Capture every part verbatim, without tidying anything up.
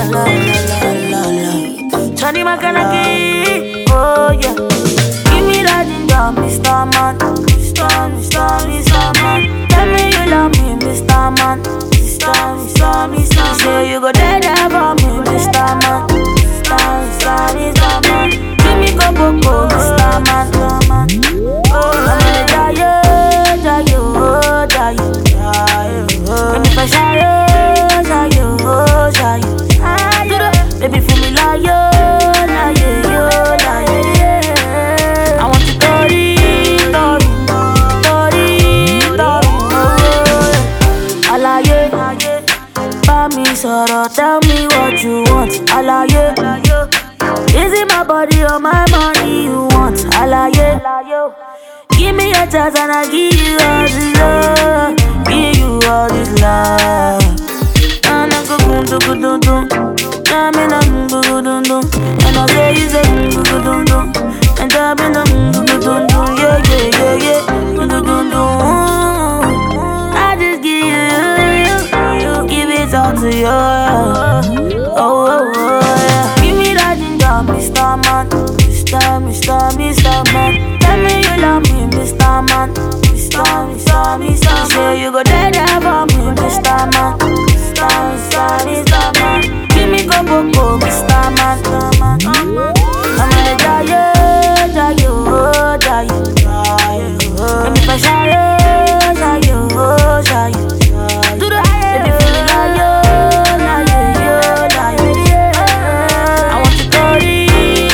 la la la la. Johnny Makanaki, oh yeah. Give me that ginger, Mister Man, Mister, Mister, Mister Man. Tell me you love me, Mister Man, Mister, Mister, Mister. Say you go there there for me, Mister Man, Mister, Mister, Mister Man. Give me go go go, Mister Man, Mister Man. Oh, I'm gonna die, die, oh, die, die, oh. And if I shy, shy, oh, shy, shy. Baby, for me like yo, like yo, like yo. I want to tori, tori, tori, tori. Alaye, buy me sorrow, tell me what you want. Alaye, is it my body or my money you want? Alaye, give me a chance and I give you all this love, give you all this love. And I go boom, do go do do. I'm in a go go do do. And I say you say go go do do. And I'm in a go go do do. Yeah yeah yeah yeah. Go do do do. I just give you, you give it all to you. Oh oh oh yeah. Give me that ginger, Mister Man, Mister Mister Mister Man. Tell me you love me, Mister Man, Mister Mister Mister. Say you go there there for me, Mister Man, Mister Mister Mister Man. Give me go go go, Mister Man, Mister Man. I'm gonna die, die, oh, die, die, oh. And if I shy, shy, oh, shy, shy. Do the baby feel me like yo, like yo, like yo. I want to tori,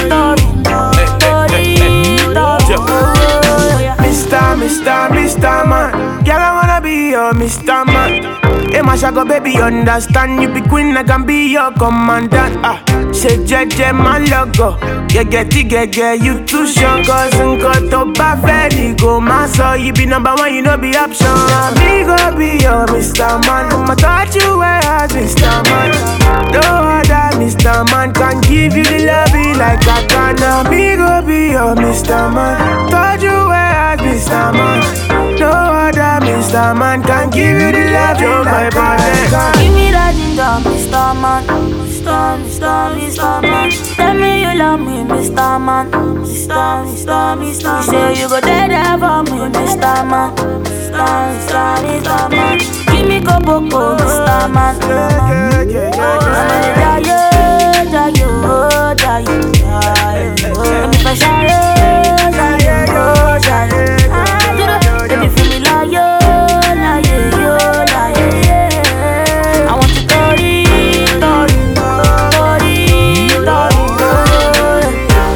tori, tori, tori. Mister, Mister, Mister Man. Girl, I wanna be your Mister Man. Hey, my shago baby, understand. You be queen, I can be your commandant. Ah, say J J, my logo. Yeah, get it, get, get you too strong. Cause I'm got to buy go my soul. You be number one, you know be option. Me go be your Mister Man. I'ma touch you where as Mister Man. No other Mister Man can give you the love like I can. Now me go be your Mister Man. Touch you where as Mister Man. No other Mister Man can give you the love you like I can. Give me that ginger, Mister Man, Mister, Mister, Mister Man. Tell me you love me, Mister Man, Mister, Mister, Mister. You say you go there there for me, Mister Man, Mister, Mister, Mister Man. Give me go go go, Mister Man. I'm gonna die, die, oh, die, die, oh. And if I shy, shy, oh, shy, shy. Baby, feel me like yo, like yo, like yo. I want to tori, tori, tori, tori,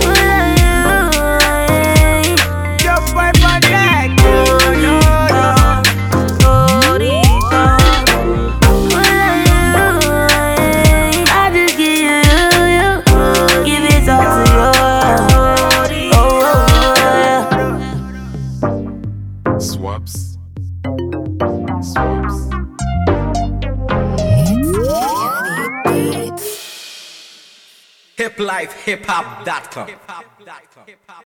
tori. Your boy for that. Tori, tori. I just give you, give it all to you. Oh, oh, yeah. Swaps. Swaps. Hip life, hip hop dot com.